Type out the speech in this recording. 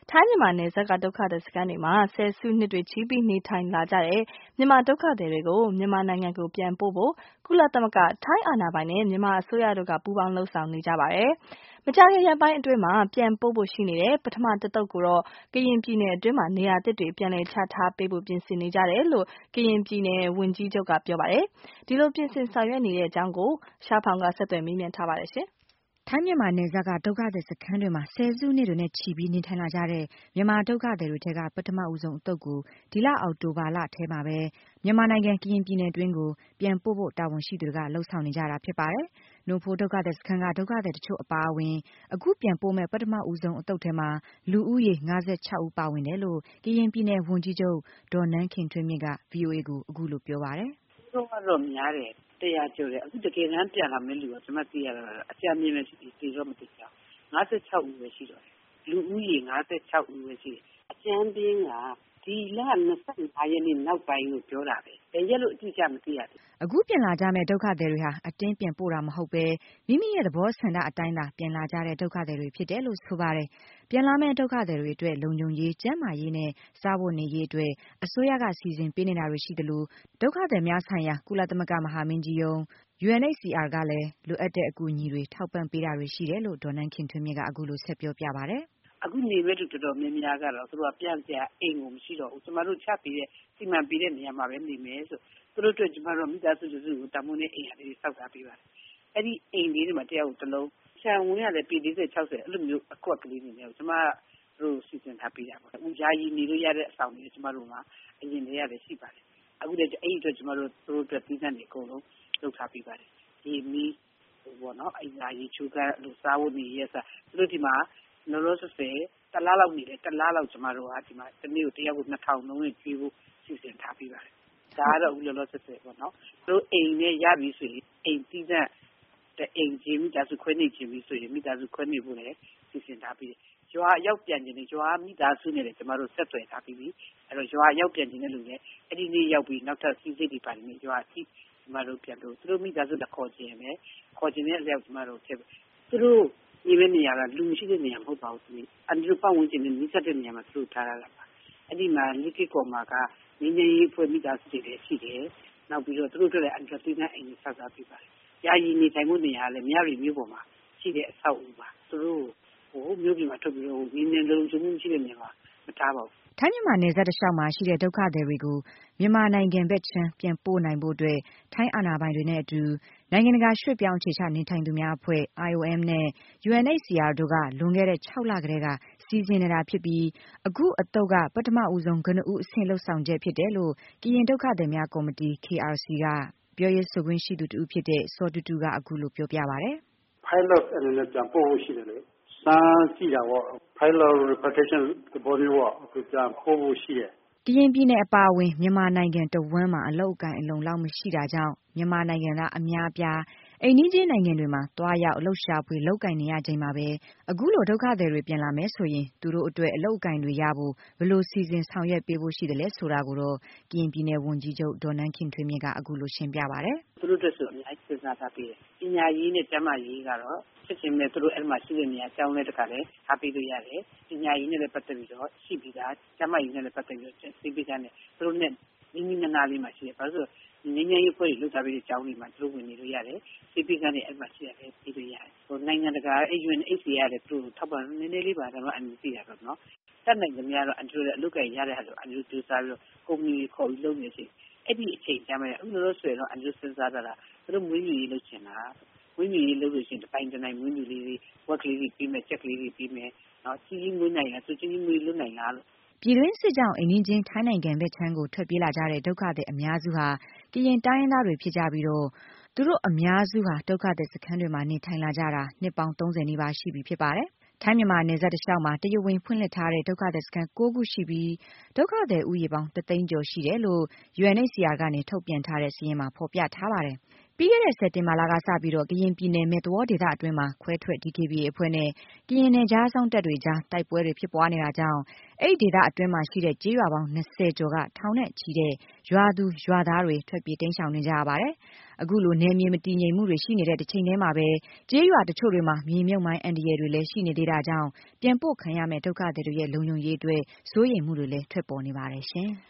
ထိုင်းမြန်မာနယ်စပ်ကဒုက္ခသည်စခန်းတွေမှာဆယ်စုနှစ်တွေချီပြီးနေထိုင်လာကြတဲ့မြန်မာဒုက္ခသည်တွေကိုမြန်မာနိုင်ငံကိုပြန်ပို့ဖို့ကုလသမဂ္ဂထိုင်းအာဏာပိုင်နဲ့မြန်မာအစိုးရတို့ကပူးပေါင်းလှုံ့ဆော်နေကြပါတယ်။မကြာခင်ရက်ပိုင်းအတွင်းမှာပြန်ပို့ဖို့ရှိနေတဲ့ပထမတစ်သုတ်ကိုတော့ကရင်ပြည်နယ်အတွင်းမှာနေရာသစ်တွေပြန်လည်ချထားပေးဖို့ပြင်ဆင်နေကြတယ်လို့ကရင်ပြည်နယ်ဝန်ကြီးချုပ်ကပြောပါတယ်။ဒီလိုပြင်ဆင်ဆောင်ရွက်နေတဲ့အကြောင်းကိုရှားဖောင်ကဆက်သွယ်မေးမြန်းထားပါတယ်ရှင်။ထိုင်းမြန်မာနယ်စပ်ကဒုက္ခသည်စခန်းတွေမှာဆယ်စုနှစ်တွေနဲ့ချီပြီးနေထိုင်လာကြတဲ့မြန်မာဒုက္ခသည်တွေထက်ကပထမဦးဆုံးအသုတ်ကိုဒီလအောက်တိုဘာလထဲမှာပဲမြန်မာနိုင်ငံကရင်ပြည်နယ်တွင်းကိုပြန်ပို့ဖို့တာဝန်ရှိသူတွေကလှုံ့ဆော်နေကြတာဖြစ်ပါတယ်။နိုဖိုဒုက္ခသည်စခန်းကဒုက္ခသည်တချို့အပါအဝင်အခုပြန်ပို့မဲ့ပထမဦးဆုံးအသုတ်ထဲမှာလူဦးရေ56ဦးပါဝင်တယ်လို့ကရင်ပြည်နယ်ဝန်ကြီးချုပ်ဒေါ်နန်းခင်ထွေးမြင့်က VOA ကိုအခုလိုပြောပါတယ်။ "တော့ကတော့များတယ်100ကျော်တယ်အခုတကယ်တမ်းပြန်လာမယ့်လူကကျွန်မသိရတာအကြမ်းမြင့်ပဲရှိသေးတော့မသိကြ56ဦးပဲရှိတော့တယ်လူဦးရေ56ဦးပဲရှိတယ်အကြမ်းပြင်းကဒီလ25ရက်နေ့နောက်ပိုင်းကိုပြောတာပဲဘယ်ရက်လို့အတိအကျမသိရဘူးအခုပြန်လာကြမဲ့ဒုက္ခသည်တွေဟာအတင်းပြန်ပို့တာမဟုတ်ပဲမိမိရဲ့သဘောဆန္ဒအတိုင်းသာပြန်လာကြတဲ့ဒုက္ခသည်တွေဖြစ်တယ်လို့ဆိုပါတယ်ပြန်လာမဲ့ဒုက္ခသည်တွေအတွက်လုံခြုံရေးကျန်းမာရေးနဲ့စားဖို့နေရေးအတွက်အစိုးရကစီစဉ်ပေးနေတာတွေရှိတယ်လို့ဒုက္ခသည်များဆိုင်ရာကုလသမဂ္ဂမဟာမင်းကြီးရုံး UNHCR ကလည်းလိုအပ်တဲ့အကူအညီတွေထောက်ပံ့ပေးတာတွေရှိတယ်လို့ဒေါ်နန်းခင်ထွေးမြင့်ကအခုလိုဆက်ပြောပြပါတယ်အခုနေမဲ့သူတော်တော်များများကတော့သူတို့ကပြန်စရာအိမ်ကိုမရှိတော့ဘူးကျမတို့ချပေးတဲ့စီမံပေးတဲ့နေရာမှာပဲနေမယ်ဆိုသူတို့အတွက်ကျမတို့မိသားစုစုကိုတာမွေးနဲ့အိမ်ရလေးစောက်ထားပေးပါတယ်အဲ့ဒီအိမ်လေးတွေမှာတယောက်ကိုတစ်လုံးခြံဝင်းရတယ်ပေ40 60အဲ့လိုမျိုးအကွက်ကလေးတွေနဲ့ကျမတို့စီစဉ်ထားပေးတာပေါ့။ယာယီနေလို့ရတဲ့အဆောင်တွေကျမတို့မှာအရင်တည်းရတယ်ရှိပါတယ်။အခုလည်းအဲ့ဒီအတွက်ကျမတို့သူတို့အတွက်ပြည်စံတွေအကုန်လုံးလုပ်ထားပေးပါတယ်။ဒီမီးဘောနော်အရာကြီးချိုးကလို့စားဖို့နေရစားသူတို့ဒီမှာလောလောဆယ်တလားလောက်နေတယ်တလားလောက်ကျမတို့ကဒီမှာတနေ့ကိုတယောက်ကို2000လုံးနဲ့ကျွေးဖို့စီစဉ်ထားပေးပါတယ်။ဒါကတော့ဦးလောလောဆယ်ပေါ့နော်။သူတို့အိမ်နဲ့ရပြီဆိုရင်အိမ်ပြည်စံအိမ်ချင်းမိသားစုခွဲနေချင်းပြီဆိုရင်မိသားစုခွဲနေဖို့လည်းစီစဉ်ထားပြီးတယ်ရွာရောက်ပြန်ခြင်းနဲ့ရွာမိသားစုနဲ့လည်းကျမတို့ဆက်သွယ်ထားပြီးပြီအဲ့တော့ရွာရောက်ပြန်ခြင်းနဲ့လူလည်းအဲ့ဒီနေ့ရောက်ပြီးနောက်ထပ်စီးစိတ်တွေပါတယ်ရွာအထိကျမတို့ပြန်လို့သူတို့မိသားစုလည်းခေါ်ခြင်းနဲ့ခေါ်ခြင်းနဲ့အလျောက်ကျမတို့ဖြစ်သူတို့ဒီမဲ့နေရာကလူရှိတဲ့နေရာမဟုတ်ပါဘူးသူအန်ဒီပတ်ဝန်းကျင်နဲ့မိသက်တဲ့နေရာမှာသူတို့ထားရတာပါအဲ့ဒီမှာလိကိကောမှာကငင်းငင်းရေးဖွဲ့မိသားစုတွေလည်းရှိတယ်နောက်ပြီးတော့သူတို့တို့လည်းအန်ဒီတိနဲ့အိမ်ကြီးဆောက်ထားပြီးပါတယ်ယာယီနေထိုင်မှုနေရာလည်းမြရီမျိုးပေါ်မှာရှိတဲ့အဆောက်အဦပါသူတို့ဟိုမျိုးပြမှာထုတ်ပြီးတော့ဒီနေလုံးစုံမှုရှိတဲ့နေရာမှာမထားပါဘူးထိုင်းမြန်မာနယ်စပ်တစ်လျှောက်မှာရှိတဲ့ဒုက္ခသည်တွေကိုမြန်မာနိုင်ငံဘက်ခြမ်းပြန်ပို့နိုင်ဖို့အတွက်ထိုင်းအာဏာပိုင်တွေနဲ့အတူနိုင်ငံတကာရွှေ့ပြောင်းအခြေချနေထိုင်သူများအဖွဲ့ IOM နဲ့ UNHCR တို့ကလွန်ခဲ့တဲ့6လကတည်းကစီစဉ်နေတာဖြစ်ပြီးအခုအသုတ်ကပထမဦးဆုံးကနဦးအဆင့်လှုပ်ဆောင်ချက်ဖြစ်တယ်လို့ကရင်ဒုက္ခသည်များကော်မတီ KRC ကပြောရေးဆိုခွင့်ရှိသူတူဖြစ်တဲ့စောတူတူကအခုလိုပြောပြပါတယ်။ Pilot အနေနဲ့ပြန်ပို့ဖို့ရှိတယ်လေစမ်းကြည့်တာပေါ့ Pilot repatriation သဘောမျိုးပေါ့အခုပြန်ပို့ဖို့ရှိတယ်ကရင်ပြည်နယ်အပါအဝင်မြန်မာနိုင်ငံတဝန်းမှာအလုပ်အကိုင်အလုံလောက်မရှိတာကြောင့်မြန်မာနိုင်ငံသားအများအပြားအိမ်နီးချင်းနိုင်ငံတွေမှာတွားရောက်အလုပ်ရှာဖွေလုပ်ကိုင်နေရချိန်မှာပဲအခုလိုဒုက္ခသည်တွေပြန်လာမယ်ဆိုရင်သူတို့အတွက်အလုပ်အကိုင်တွေရဖို့ဘယ်လိုစီစဉ်ဆောင်ရွက်ပေးဖို့ရှိတယ်လဲဆိုတာကိုတော့ကရင်ပြည်နယ်ဝန်ကြီးချုပ်ဒေါ်နန်းခင်ထွေးမြင့်ကအခုလိုရှင်းပြပါတယ်သူတို့အတွက်ဆိုအများကြီးစဉ်းစားထားပြီးတယ်ပညာရေးနဲ့ကျန်းမာရေးကတော့ဖြစ်ချင်းမဲ့သူတို့အဲ့မှာရှိတဲ့နေရာအကြောင်းလဲတခါလဲထားပေးလို့ရတယ်ပညာရေးနဲ့လည်းပတ်သက်ပြီးတော့ရှိပြီးသားကျန်းမာရေးနဲ့လည်းပတ်သက်ပြီးတော့သိပေးကြတယ်သူတို့နဲ့နီးနားလေးမှာရှိတယ်ဘာလို့ဆိုငင်းငယ်ရေးဖွဲ့လှုပ်ထားပြီးတဲ့အကြောင်းတွေမှာသူတို့ဝင်နေလို့ရတယ်သိပေးကနေအဲ့မှာရှိရတယ်ပြီးလို့ရတယ်ဟိုနိုင်ငံတကာ UNHCR လည်းသူတို့ထောက်ပံ့နည်းနည်းလေးပါတော့အန်သိရတော့နော်တက်နိုင်ကြများတော့အန်တို့လည်းအလုပ်ကိုင်ရတဲ့ဟာဆိုအန်တို့စူးစမ်းပြီးတော့ကုမ္ပဏီခေါ်ပြီးလုပ်နေစီအဲ့ဒီအချိန်ကျမှအခုလို့ဆိုရင်တော့အန်တို့စဉ်းစားတာသူတို့မွေးမြူရေးလုပ်ချင်တာမွေးမြူရေးလုပ်လို့ရှိရင်တစ်ပိုင်းတစ်နိုင်မွေးမြူလေးတွေဝက်ကလေးတွေပြီးမယ်ချက်ကလေးတွေပြီးမယ်နော်ကြီးမွေးနိုင်လားသူကြီးမွေးလွတ်နိုင်လားလို့ပြည်တွင်းစစ်ကြောင့်အိမ်နီးချင်းထိုင်းနိုင်ငံဘက်ခြမ်းကိုထွက်ပြေးလာကြတဲ့ဒုက္ခသည်အများစုဟာကရင်တိုင်းရင်းသားတွေဖြစ်ကြပြီးတော့သူတို့အများစုဟာဒုက္ခသည်စခန်းတွေမှာနေထိုင်လာကြတာနှစ်ပေါင်း30နီးပါးရှိပြီဖြစ်ပါတယ်။ထိုင်းမြန်မာနယ်စပ်တစ်လျှောက်မှာတရားဝင်ဖွင့်လှစ်ထားတဲ့ဒုက္ခသည်စခန်း9ခုရှိပြီးဒုက္ခသည်ဦးရေပေါင်း1သိန်းကျော်ရှိတယ်လို့ UNHCR ကနေထုတ်ပြန်ထားတဲ့စာရင်းမှာဖော်ပြထားပါတယ်။ပြီးခဲ့တဲ့စက်တင်ဘာလကစပြီးကရင်ပြည်နယ်မဲ့သဝေါဒေသအတွင်းမှာခွဲထွက် DKBA အဖွဲ့နဲ့ကရင်နယ်ခြားစောင့်တပ်တွေကြားတိုက်ပွဲတွေဖြစ်ပွားနေတာကြောင့်အဲ့ဒီဒေသအတွင်းမှာရှိတဲ့ကျေးရွာပေါင်း20ကျော်ကထောင်နဲ့ချီတဲ့ရွာသူရွာသားတွေထွက်ပြေးတိမ်းရှောင်နေကြရပါတယ်။အခုလိုနယ်မြေမတည်ငြိမ်မှုတွေရှိနေတဲ့တစ်ချိန်တည်းမှာပဲကျေးရွာတချို့တွေမှာမြေမြုပ်မိုင်းအန္တရာယ်တွေလည်းရှိနေသေးတာကြောင့်ပြန်ပို့ခံရမယ့်ဒုက္ခသည်တွေရဲ့လုံခြုံရေးအတွက်စိုးရိမ်မှုတွေလည်းထွက်ပေါ်နေပါတယ်ရှင်။